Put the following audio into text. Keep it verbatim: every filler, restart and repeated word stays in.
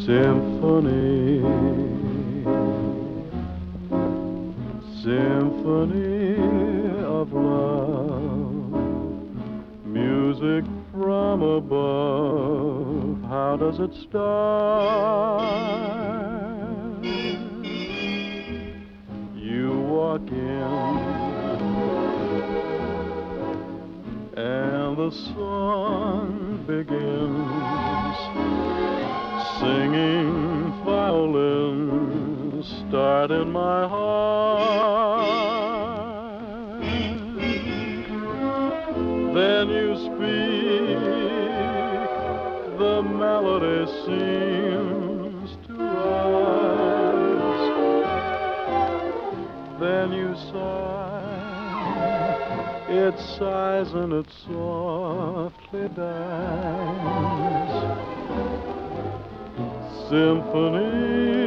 Symphony, symphony of love, music from above. How does it start? You walk in and the song begins, singing violins start in my heart. Then you speak, the melody seems to rise. Then you sigh, it sighs and it softly dies. Symphony